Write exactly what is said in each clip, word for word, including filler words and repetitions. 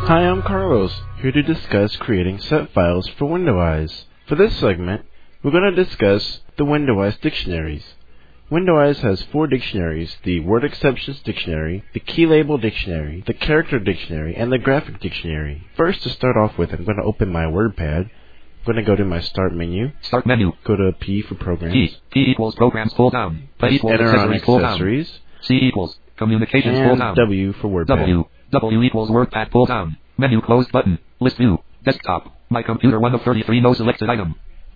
Hi, I'm Carlos, here to discuss creating set files for Windows. For this segment, we're going to discuss the Windows dictionaries. Windows has four dictionaries: the Word Exceptions Dictionary, the Key Label Dictionary, the Character Dictionary, and the Graphic Dictionary. First, to start off with, I'm going to open my WordPad. I'm going to go to my Start menu. Start menu. Go to P for Programs. P. P equals Programs, pull down. P equals Enter on Accessories, pull down. Accessories. C equals Communications, pull And down. W for WordPad. W. W equals WordPad, pull down. Menu closed button. List view. Desktop. My computer one of thirty-three. No selected item.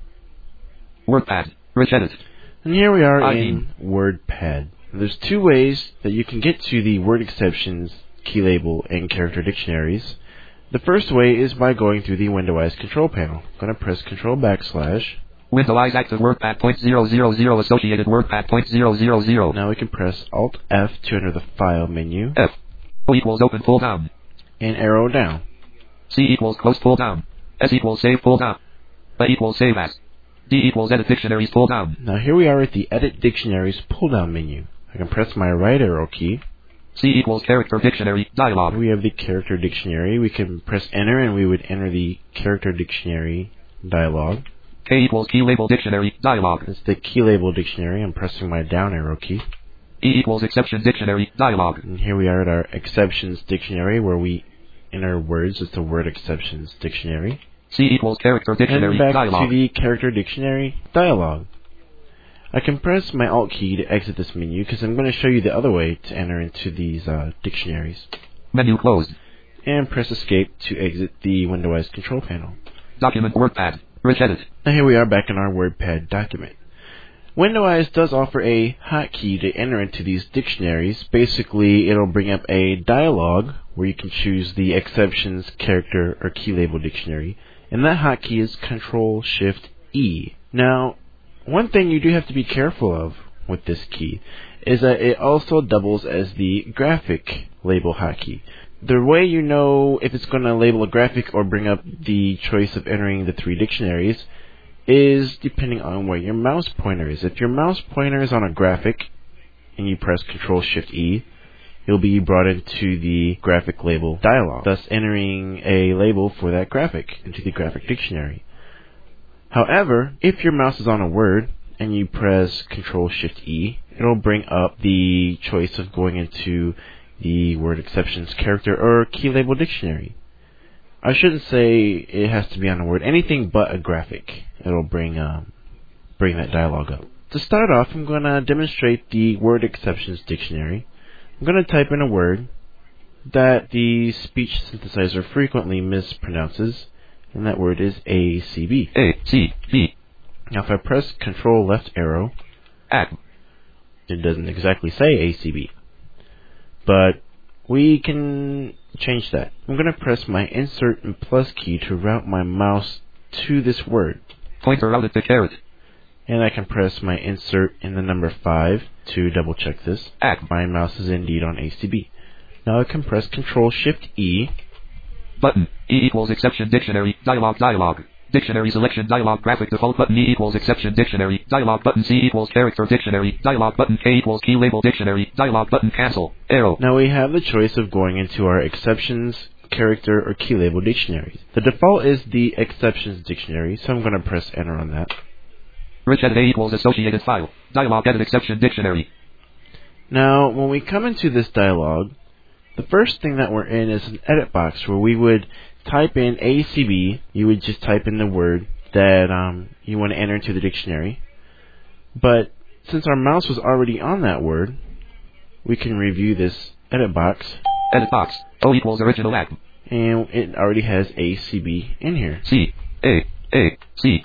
WordPad. Rich edit. And here we are I in WordPad. There's two ways that you can get to the Word Exceptions, Key Label, and Character Dictionaries. The first way is by going through the Windows Control Panel. I'm going to press Control backslash. Windows active WordPad point zero zero zero associated WordPad point zero zero zero. Now we can press Alt F to enter the File menu. F. O equals Open, pull down. And arrow down. C equals Close, pull down. S equals Save, pull down. B equals Save As. D equals Edit Dictionaries, pull down. Now here we are at the Edit Dictionaries pull-down menu. I can press my right arrow key. C equals Character Dictionary, dialog. We have the Character Dictionary. We can press Enter and we would enter the Character Dictionary dialog. K equals Key Label Dictionary, dialog. It's the Key Label Dictionary. I'm pressing my down arrow key. E equals Exception Dictionary, dialog. And here we are at our Exceptions Dictionary where we enter words. It's the Word Exceptions Dictionary. C equals Character Dictionary, and back dialog. to the Character Dictionary dialog. I can press my Alt key to exit this menu because I'm going to show you the other way to enter into these uh, dictionaries. Menu closed. And press Escape to exit the Windows Control Panel. Document WordPad. Rich edit. Now here we are back in our WordPad document. Windows does offer a hotkey to enter into these dictionaries. Basically, it'll bring up a dialog where you can choose the Exceptions, Character, or Key Label Dictionary. And that hotkey is Control Shift E. Now, one thing you do have to be careful of with this key is that it also doubles as the graphic label hotkey. The way you know if it's going to label a graphic or bring up the choice of entering the three dictionaries is depending on where your mouse pointer is. If your mouse pointer is on a graphic and you press Control Shift E, you'll be brought into the graphic label dialog, thus entering a label for that graphic into the graphic dictionary. However, if your mouse is on a word and you press Control Shift E, it'll bring up the choice of going into the Word Exceptions, Character, or Key Label Dictionary. I shouldn't say it has to be on a word. Anything but a graphic, it'll bring um, bring that dialog up. To start off, I'm going to demonstrate the Word Exceptions Dictionary. I'm going to type in a word that the speech synthesizer frequently mispronounces, and that word is A C B. A C B. Now, if I press Control left arrow, Act. it doesn't exactly say A C B, but we can change that. I'm going to press my Insert and plus key to route my mouse to this word. Pointer routed to caret. And I can press my Insert and the number five to double check this. Act. My mouse is indeed on A C B. Now I can press Control Shift E. Button. E equals Exception Dictionary, dialog, dialog. Dictionary selection dialog, graphic default button. E equals Exception Dictionary, dialog button. C equals Character Dictionary, dialog button. K equals Key Label Dictionary, dialog button. Cancel. Arrow. Now we have the choice of going into our Exceptions, Character, or Key Label Dictionaries. The default is the Exceptions Dictionary, so I'm going to press Enter on that. Rich edit. A equals Associated File, dialog, Edit Exception Dictionary. Now, when we come into this dialog, the first thing that we're in is an edit box where we would type in A C B. You would just type in the word that um, you want to enter into the dictionary. But since our mouse was already on that word, we can review this edit box. Edit box. O equals Original Act. And it already has A C B in here. C. A. A. C.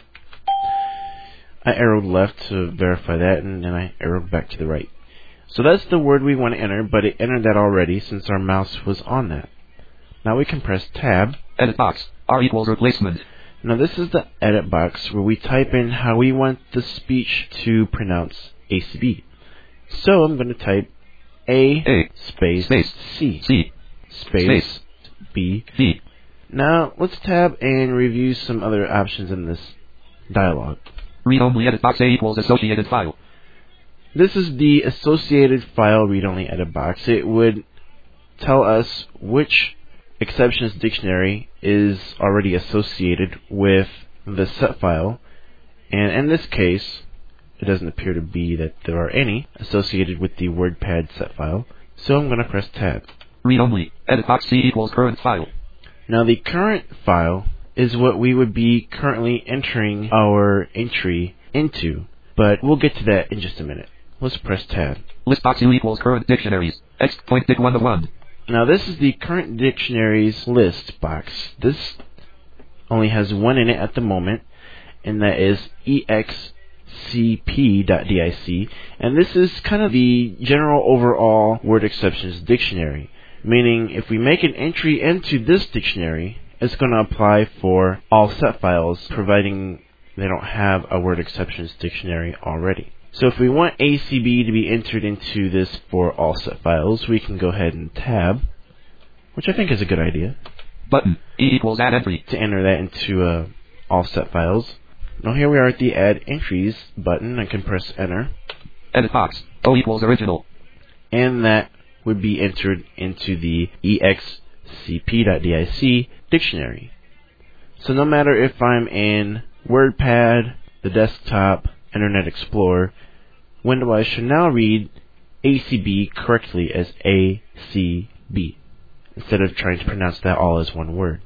I arrowed left to verify that, and then I arrowed back to the right. So that's the word we want to enter, but it entered that already since our mouse was on that. Now we can press Tab. Edit box. R equals Replacement. Now this is the edit box where we type in how we want the speech to pronounce A C B. So I'm going to type A, A space, space C, C space, space B. B. Now let's tab and review some other options in this dialog. Read only edit box. A equals Associated File. This is the associated file read-only edit box. It would tell us which exceptions dictionary is already associated with the set file, and in this case, it doesn't appear to be that there are any associated with the WordPad set file, so I'm going to press tab. Read only. Edit box C equals current file. Now the current file is what we would be currently entering our entry into, but we'll get to that in just a minute. Let's press tab. List box U equals current dictionaries. X point dic one of one. Now this is the current dictionaries list box. This only has one in it at the moment, and that is E X C P dot D I C, and this is kind of the general overall word exceptions dictionary, meaning if we make an entry into this dictionary, it's going to apply for all set files, providing they don't have a word exceptions dictionary already. So if we want A C B to be entered into this for all set files, we can go ahead and tab, which I think is a good idea. Button. E equals add entry. To enter that into uh, all set files. Now here we are at the Add Entries button. I can press Enter. Edit box. O equals original. And that would be entered into the E X C P dot D I C dictionary. So no matter if I'm in WordPad, the desktop, Internet Explorer, WinDOWEYE should now read A C B correctly as A C B, instead of trying to pronounce that all as one word.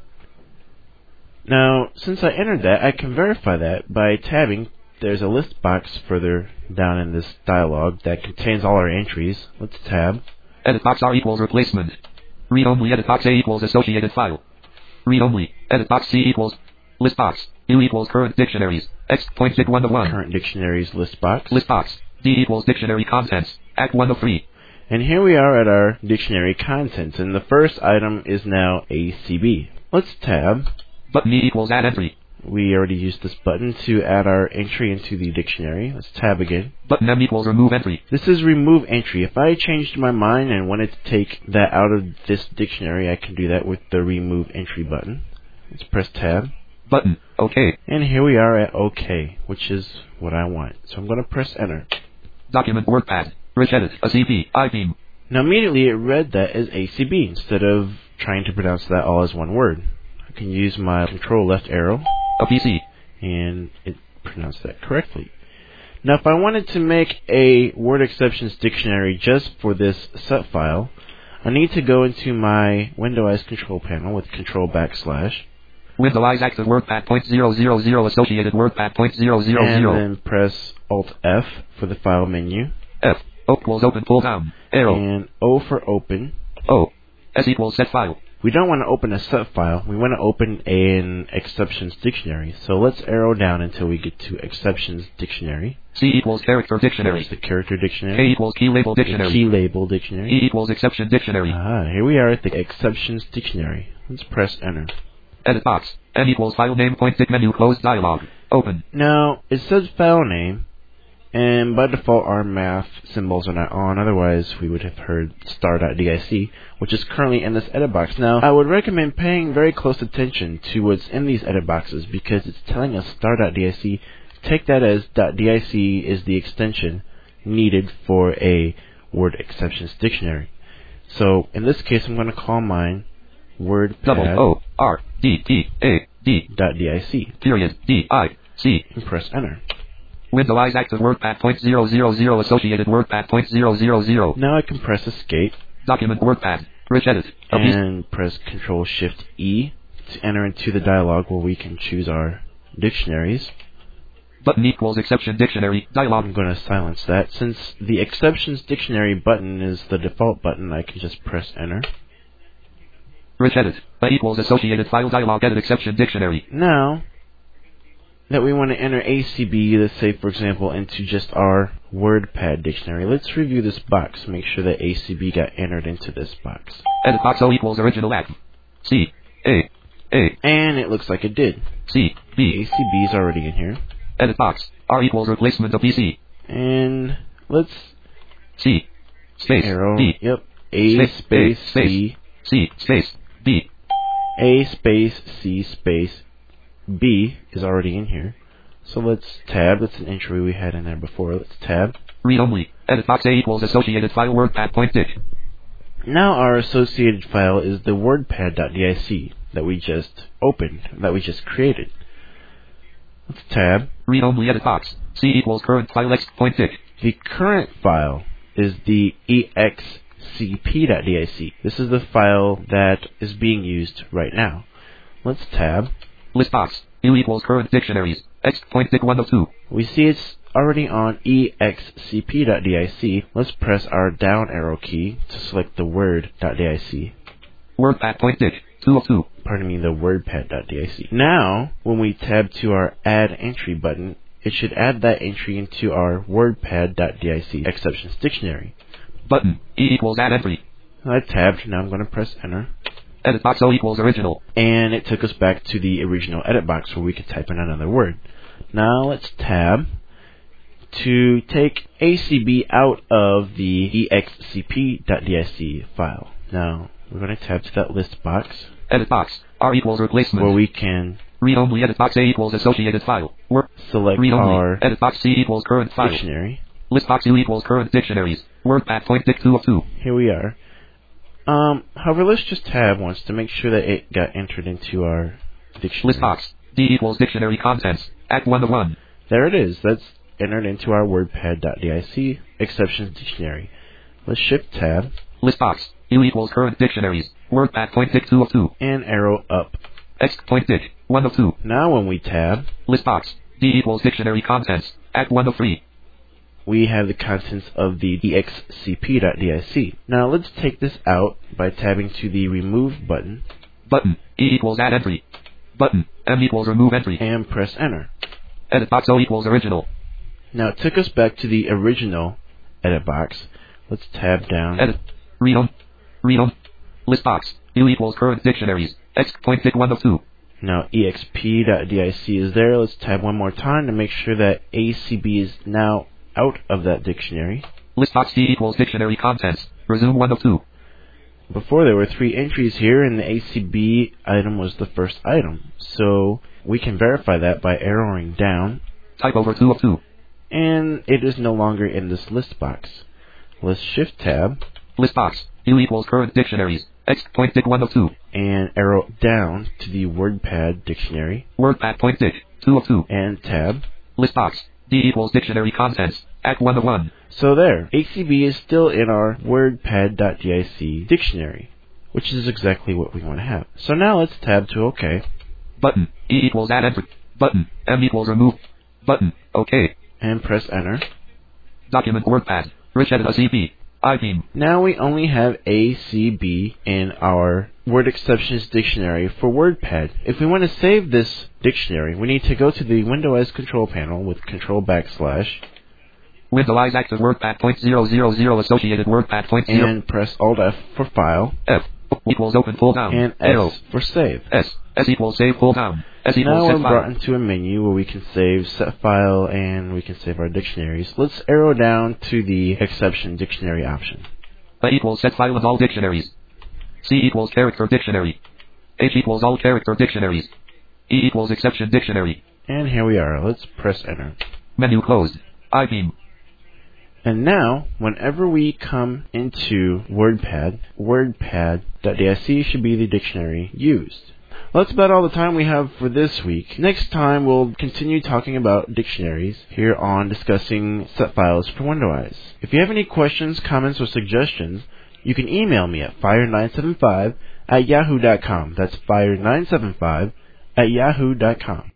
Now, since I entered that, I can verify that by tabbing. There's a list box further down in this dialog that contains all our entries. Let's tab. Edit box R equals replacement. Read only. Edit box A equals associated file. Read only. Edit box C equals list box. U equals current dictionaries. X point dic one of one. Current dictionaries list box. List box. D equals dictionary contents. Act one of three. And here we are at our dictionary contents, and the first item is now A C B. Let's tab. Button E equals add entry. We already used this button to add our entry into the dictionary. Let's tab again. Button M equals remove entry. This is remove entry. If I changed my mind and wanted to take that out of this dictionary, I can do that with the remove entry button. Let's press tab. Button. OK. And here we are at OK, which is what I want. So I'm going to press enter. Document WordPad. Rich edit. A C P. iBeam. Now immediately it read that as A C B instead of trying to pronounce that all as one word. I can use my control left arrow. A P C. And it pronounced that correctly. Now if I wanted to make a word exceptions dictionary just for this set file, I need to go into my WinDOWEYE control panel with control backslash. WinDOWEYE active WordPad point zero zero zero associated WordPad point zero zero zero. And then press Alt F for the file menu. F. O equals open pull down. Arrow. And O for open. O. S equals set file. We don't want to open a set file. We want to open an exceptions dictionary. So let's arrow down until we get to exceptions dictionary. C equals character dictionary. There's the character dictionary. K equals key label dictionary. The key label dictionary. E equals exception dictionary. Ah, here we are at the exceptions dictionary. Let's press enter. Edit box. N equals file name point dic menu closed dialog. Open. Now, it says file name. And by default, our math symbols are not on. Otherwise, we would have heard star.dic, which is currently in this edit box. Now, I would recommend paying very close attention to what's in these edit boxes because it's telling us star.dic. Take that as .dic is the extension needed for a word exceptions dictionary. So, in this case, I'm going to call mine WordPad. Double O R D T A D. .dic. Period. D I C. And press enter. WinDOWEYE active WordPad point zero zero zero associated WordPad point zero zero zero. Now I can press escape. Document WordPad. Rich edit. A and press Control Shift E to enter into the dialog where we can choose our dictionaries. Button equals exception dictionary. Dialog. I'm going to silence that. Since the exceptions dictionary button is the default button, I can just press enter. Rich edit. A equals associated file dialog edit exception dictionary. Now that we want to enter A C B, let's say for example, into just our WordPad dictionary, let's review this box. Make sure that A C B got entered into this box. Edit box O equals original act. C. A. A. And it looks like it did. C. B. A C B is already in here. Edit box. R equals replacement of P C. And let's C. Space. Arrow. D. Yep. A space, space C. C. Space. B. A space C space B is already in here. So let's tab. That's an entry we had in there before. Let's tab. Read only. Edit box A equals associated file WordPad point dic. Now our associated file is the wordpad.dic that we just opened, that we just created. Let's tab. Read only edit box. C equals current file x.dic. The current file is the excp.dic. This is the file that is being used right now. Let's tab. List box. U equals current dictionaries. X.dic one oh two. We see it's already on excp.dic. Let's press our down arrow key to select the word.dic. Wordpad.dic two oh two. Pardon me, the wordpad.dic. Now, when we tab to our add entry button, it should add that entry into our wordpad.dic exceptions dictionary. Button. E equals add entry. I tabbed. Now I'm going to press enter. Edit box O equals original. And it took us back to the original edit box where we could type in another word. Now let's tab to take A C B out of the excp.dic file. Now we're going to tab to that list box. Edit box. R equals replacement. Where we can read only edit box A equals associated file. Word. Select read only. our Edit box C equals current file. Dictionary. List box U equals current dictionaries. Wordpad.dic two oh two. Here we are. Um, however, let's just tab once to make sure that it got entered into our dictionary. List box. D equals dictionary contents. Act one to one. There it is. That's entered into our wordpad.dic exceptions dictionary. Let's shift tab. List box. U equals current dictionaries. Wordpad.dic two oh two. And arrow up. X.dic one oh two. Now when we tab. List box. D equals dictionary contents. Act one oh three. We have the contents of the excp.dic. Now let's take this out by tabbing to the remove button. Button. E equals add entry. Button. M equals remove entry. And press enter. Edit box O equals original. Now it took us back to the original edit box. Let's tab down. Edit. Read on. Read on. List box. U equals current dictionaries. X.dic one oh two. Now exp.dic is there. Let's tab one more time to make sure that A C B is now out of that dictionary. List box D equals dictionary contents. Resume one oh two. Before there were three entries here and the A C B item was the first item. So we can verify that by arrowing down. Type over two oh two. And it is no longer in this list box. Let's shift tab. List box. U equals current dictionaries. X.dic one oh two. And arrow down to the WordPad dictionary. Wordpad.dic two oh two. And tab. List box. D equals dictionary contents. Act one oh one. So there. A C B is still in our wordpad.dic dictionary, which is exactly what we want to have. So now let's tab to OK. Button. E equals add entry. Button. M equals remove. Button. OK. And press enter. Document WordPad. Rich edit A C B. iBeam. Now we only have A C B in our word exceptions dictionary for WordPad. If we want to save this dictionary, we need to go to the Windows control panel with control backslash. Windows active WordPad.zero associated WordPad.zero. And press Alt F for file. F equals open pull down. And S Arrow. for save. S. S equals save pull down. S equals now set we're file. brought into a menu where we can save set file and we can save our dictionaries. Let's arrow down to the exception dictionary option. A equals set file of all dictionaries. C equals character dictionary. H equals all character dictionaries. E equals exception dictionary. And here we are. Let's press enter. Menu closed. iBeam. And now, whenever we come into WordPad, wordpad.dic should be the dictionary used. Well, that's about all the time we have for this week. Next time, we'll continue talking about dictionaries here on Discussing Set Files for Windows. If you have any questions, comments, or suggestions, you can email me at fire nine seven five at yahoo dot com. That's fire nine seven five at yahoo dot com.